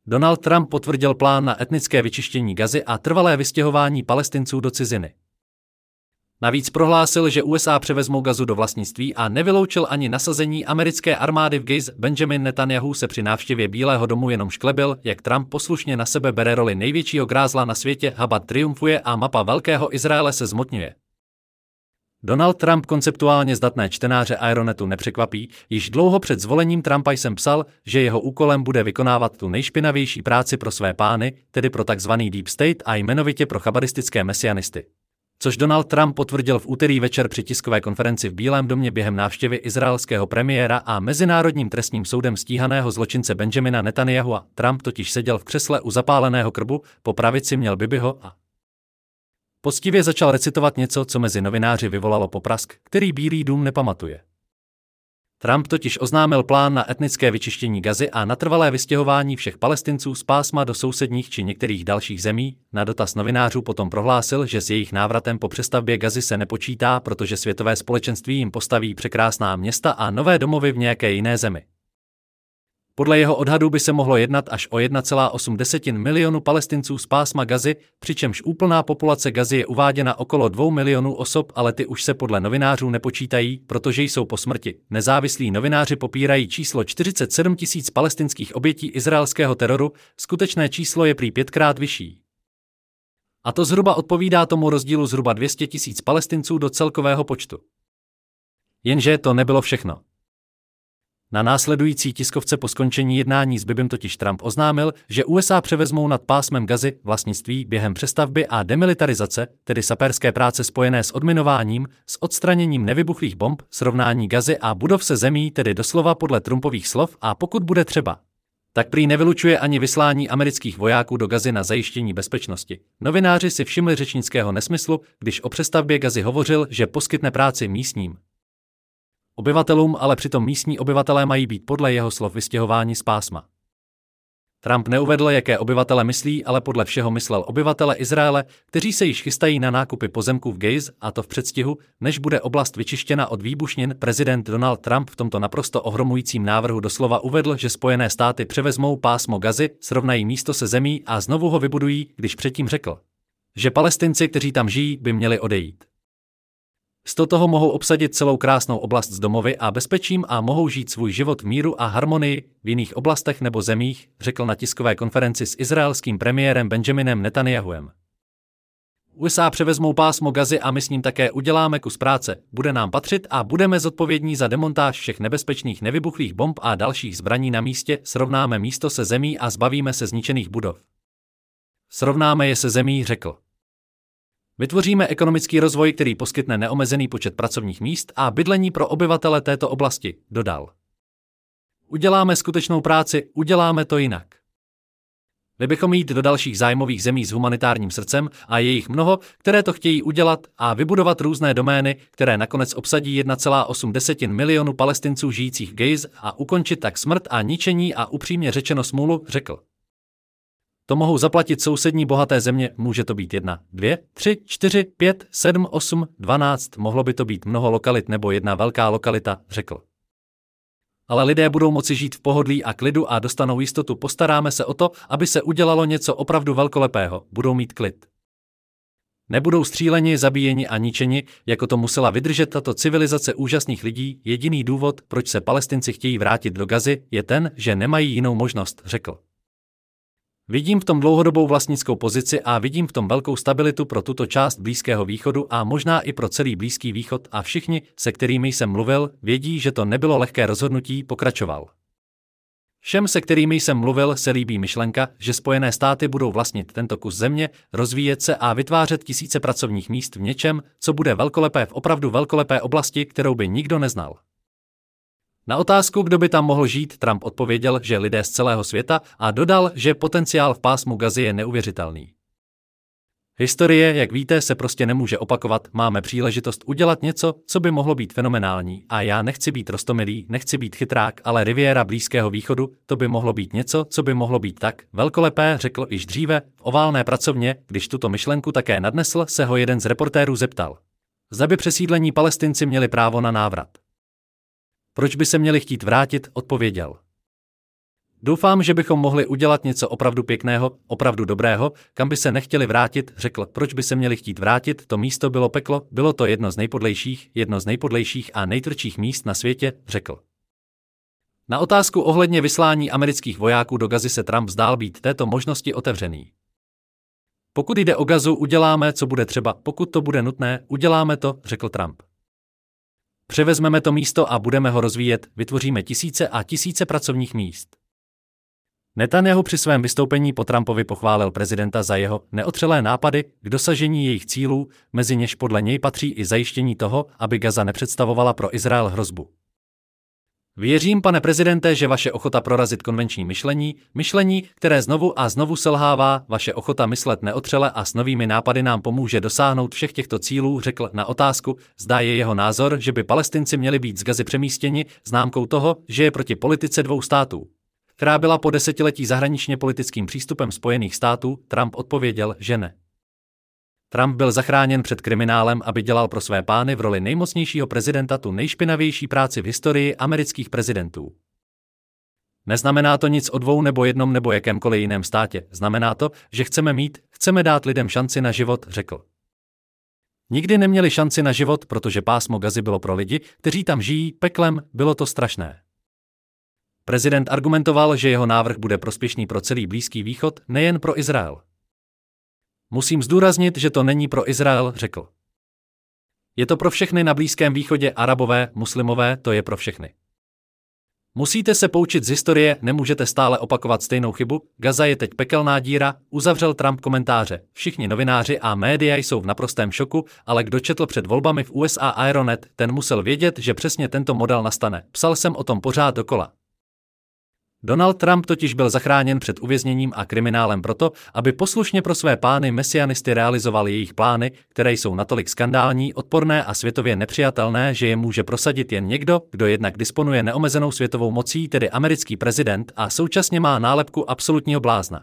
Donald Trump potvrdil plán na etnické vyčištění Gazy a trvalé vystěhování Palestinců do ciziny. Navíc prohlásil, že USA převezmou Gazu do vlastnictví a nevyloučil ani nasazení americké armády v Gaze. Benjamin Netanyahu se při návštěvě Bílého domu jenom šklebil, jak Trump poslušně na sebe bere roli největšího grázla na světě, Chabad triumfuje a mapa Velkého Izraele se zmotňuje. Donald Trump konceptuálně zdatné čtenáře Aeronetu nepřekvapí, již dlouho před zvolením Trumpa jsem psal, že jeho úkolem bude vykonávat tu nejšpinavější práci pro své pány, tedy pro takzvaný Deep State a jmenovitě pro chabaristické mesianisty. Což Donald Trump potvrdil v úterý večer při tiskové konferenci v Bílém domě během návštěvy izraelského premiéra a Mezinárodním trestním soudem stíhaného zločince Benjamina Netanyahua. Trump totiž seděl v křesle u zapáleného krbu, po pravici měl Bibiho a poctivě začal recitovat něco, co mezi novináři vyvolalo poprask, který Bílý dům nepamatuje. Trump totiž oznámil plán na etnické vyčištění Gazy a na trvalé vystěhování všech Palestinců z pásma do sousedních či některých dalších zemí. Na dotaz novinářů potom prohlásil, že s jejich návratem po přestavbě Gazy se nepočítá, protože světové společenství jim postaví překrásná města a nové domovy v nějaké jiné zemi. Podle jeho odhadu by se mohlo jednat až o 1,8 milionu Palestinců z pásma Gazy, přičemž úplná populace Gazy je uváděna okolo 2 milionů osob, ale ty už se podle novinářů nepočítají, protože jsou po smrti. Nezávislí novináři popírají číslo 47 000 palestinských obětí izraelského teroru, skutečné číslo je prý 5krát vyšší. A to zhruba odpovídá tomu rozdílu zhruba 200 000 Palestinců do celkového počtu. Jenže to nebylo všechno. Na následující tiskovce po skončení jednání s Bibim totiž Trump oznámil, že USA převezmou nad pásmem Gazy vlastnictví během přestavby a demilitarizace, tedy saperské práce spojené s odminováním, s odstraněním nevybuchlých bomb, srovnání Gazy a budov se zemí, tedy doslova podle Trumpových slov, a pokud bude třeba, tak prý nevylučuje ani vyslání amerických vojáků do Gazy na zajištění bezpečnosti. Novináři si všimli řečnického nesmyslu, když o přestavbě Gazy hovořil, že poskytne práci místním obyvatelům, ale přitom místní obyvatelé mají být podle jeho slov vystěhováni z pásma. Trump neuvedl, jaké obyvatele myslí, ale podle všeho myslel obyvatele Izraele, kteří se již chystají na nákupy pozemků v Gaze, a to v předstihu, než bude oblast vyčištěna od výbušnin. Prezident Donald Trump v tomto naprosto ohromujícím návrhu doslova uvedl, že Spojené státy převezmou pásmo Gazy, srovnají místo se zemí a znovu ho vybudují, když předtím řekl, že Palestinci, kteří tam žijí, by měli odejít. Z toho mohou obsadit celou krásnou oblast s domovy a bezpečím a mohou žít svůj život v míru a harmonii v jiných oblastech nebo zemích, řekl na tiskové konferenci s izraelským premiérem Benjaminem Netanyahuem. USA převezmou pásmo Gazy a my s ním také uděláme kus práce, bude nám patřit a budeme zodpovědní za demontáž všech nebezpečných nevybuchlých bomb a dalších zbraní na místě, srovnáme místo se zemí a zbavíme se zničených budov. Srovnáme je se zemí, řekl. Vytvoříme ekonomický rozvoj, který poskytne neomezený počet pracovních míst a bydlení pro obyvatele této oblasti, dodal. Uděláme skutečnou práci, uděláme to jinak. My bychom jít do dalších zájmových zemí s humanitárním srdcem a je jich mnoho, které to chtějí udělat a vybudovat různé domény, které nakonec obsadí 1,8 milionu Palestinců žijících v Gaze a ukončit tak smrt a ničení a upřímně řečeno smůlu, řekl. To mohou zaplatit sousední bohaté země, může to být 1, 2, 3, 4, 5, 7, 8, 12, mohlo by to být mnoho lokalit nebo jedna velká lokalita, řekl. Ale lidé budou moci žít v pohodlí a klidu a dostanou jistotu, postaráme se o to, aby se udělalo něco opravdu velkolepého, budou mít klid. Nebudou stříleni, zabíjeni a ničeni, jako to musela vydržet tato civilizace úžasných lidí. Jediný důvod, proč se Palestinci chtějí vrátit do Gazy, je ten, že nemají jinou možnost, řekl. Vidím v tom dlouhodobou vlastnickou pozici a vidím v tom velkou stabilitu pro tuto část Blízkého východu a možná i pro celý Blízký východ a všichni, se kterými jsem mluvil, vědí, že to nebylo lehké rozhodnutí, pokračoval. Všem, se kterými jsem mluvil, se líbí myšlenka, že Spojené státy budou vlastnit tento kus země, rozvíjet se a vytvářet tisíce pracovních míst v něčem, co bude velkolepé v opravdu velkolepé oblasti, kterou by nikdo neznal. Na otázku, kdo by tam mohl žít, Trump odpověděl, že lidé z celého světa a dodal, že potenciál v pásmu Gazy je neuvěřitelný. Historie, jak víte, se prostě nemůže opakovat, máme příležitost udělat něco, co by mohlo být fenomenální a já nechci být roztomilý, nechci být chytrák, ale Riviera Blízkého východu, to by mohlo být něco, co by mohlo být tak velkolepé, řekl již dříve, v oválné pracovně, když tuto myšlenku také nadnesl, se ho jeden z reportérů zeptal. Zda by přesídlení Palestinci měli právo na návrat. Proč by se měli chtít vrátit, odpověděl. Doufám, že bychom mohli udělat něco opravdu pěkného, opravdu dobrého, kam by se nechtěli vrátit, řekl. Proč by se měli chtít vrátit, to místo bylo peklo, bylo to jedno z nejpodlejších a nejtvrdších míst na světě, řekl. Na otázku ohledně vyslání amerických vojáků do Gazy se Trump zdál být této možnosti otevřený. Pokud jde o Gazu, uděláme, co bude třeba, pokud to bude nutné, uděláme to, řekl Trump. Převezmeme to místo a budeme ho rozvíjet, vytvoříme tisíce a tisíce pracovních míst. Netanjahu při svém vystoupení po Trumpovi pochválil prezidenta za jeho neotřelé nápady k dosažení jejich cílů, mezi něž podle něj patří i zajištění toho, aby Gaza nepředstavovala pro Izrael hrozbu. Věřím, pane prezidente, že vaše ochota prorazit konvenční myšlení, které znovu a znovu selhává, vaše ochota myslet neotřele a s novými nápady nám pomůže dosáhnout všech těchto cílů, řekl na otázku, zda je jeho názor, že by Palestinci měli být z Gazy přemístěni, známkou toho, že je proti politice dvou států, která byla po desetiletí zahraničně politickým přístupem Spojených států, Trump odpověděl, že ne. Trump byl zachráněn před kriminálem, aby dělal pro své pány v roli nejmocnějšího prezidenta tu nejšpinavější práci v historii amerických prezidentů. Neznamená to nic o dvou nebo jednom nebo jakémkoliv jiném státě, znamená to, že chceme dát lidem šanci na život, řekl. Nikdy neměli šanci na život, protože pásmo Gazy bylo pro lidi, kteří tam žijí, peklem, bylo to strašné. Prezident argumentoval, že jeho návrh bude prospěšný pro celý Blízký východ, nejen pro Izrael. Musím zdůraznit, že to není pro Izrael, řekl. Je to pro všechny na Blízkém východě, Arabové, muslimové, to je pro všechny. Musíte se poučit z historie, nemůžete stále opakovat stejnou chybu, Gaza je teď pekelná díra, uzavřel Trump komentáře. Všichni novináři a média jsou v naprostém šoku, ale kdo četl před volbami v USA Aeronet, ten musel vědět, že přesně tento model nastane. Psal jsem o tom pořád dokola. Donald Trump totiž byl zachráněn před uvězněním a kriminálem proto, aby poslušně pro své pány mesianisty realizoval jejich plány, které jsou natolik skandální, odporné a světově nepřijatelné, že je může prosadit jen někdo, kdo jednak disponuje neomezenou světovou mocí, tedy americký prezident, a současně má nálepku absolutního blázna.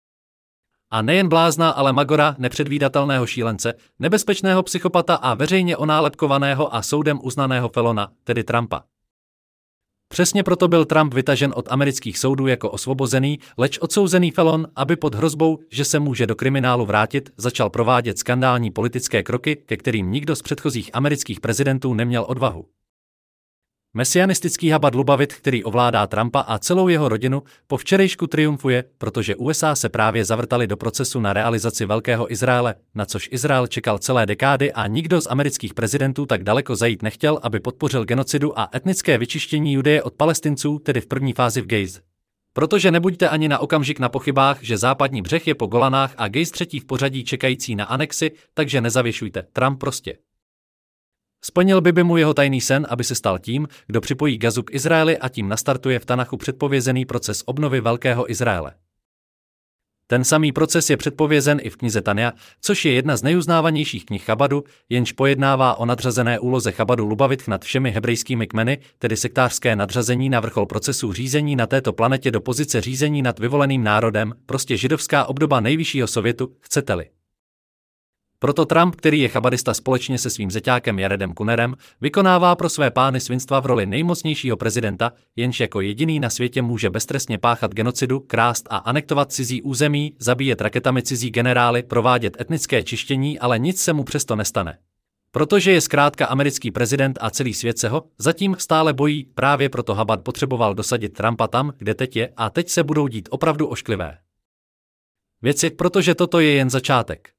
A nejen blázna, ale magora, nepředvídatelného šílence, nebezpečného psychopata a veřejně onálepkovaného a soudem uznaného felona, tedy Trumpa. Přesně proto byl Trump vytažen od amerických soudů jako osvobozený, leč odsouzený felon, aby pod hrozbou, že se může do kriminálu vrátit, začal provádět skandální politické kroky, ke kterým nikdo z předchozích amerických prezidentů neměl odvahu. Mesianistický Habad Lubavit, který ovládá Trumpa a celou jeho rodinu, po včerejšku triumfuje, protože USA se právě zavrtali do procesu na realizaci Velkého Izraele, na což Izrael čekal celé dekády a nikdo z amerických prezidentů tak daleko zajít nechtěl, aby podpořil genocidu a etnické vyčištění Judeje od Palestinců, tedy v první fázi v Gaze. Protože nebuďte ani na okamžik na pochybách, že západní břeh je po Golanách a Gaze třetí v pořadí čekající na anexi, takže nezavěšujte, Trump prostě. Splnil by mu jeho tajný sen, aby se stal tím, kdo připojí Gazu k Izraeli a tím nastartuje v Tanachu předpovězený proces obnovy Velkého Izraele. Ten samý proces je předpovězen i v knize Tanja, což je jedna z nejuznávanějších knih Chabadu, jenž pojednává o nadřazené úloze Chabadu Lubavitch nad všemi hebrejskými kmeny, tedy sektářské nadřazení na vrchol procesu řízení na této planetě do pozice řízení nad vyvoleným národem, prostě židovská obdoba nejvyššího sovětu, chcete-li. Proto Trump, který je chabadista společně se svým zeťákem Jaredem Kunerem, vykonává pro své pány svinstva v roli nejmocnějšího prezidenta, jenž jako jediný na světě může beztrestně páchat genocidu, krást a anektovat cizí území, zabíjet raketami cizí generály, provádět etnické čištění, ale nic se mu přesto nestane. Protože je zkrátka americký prezident a celý svět se ho zatím stále bojí, právě proto Habad potřeboval dosadit Trumpa tam, kde teď je, a teď se budou dít opravdu ošklivé věci, protože toto je jen začátek.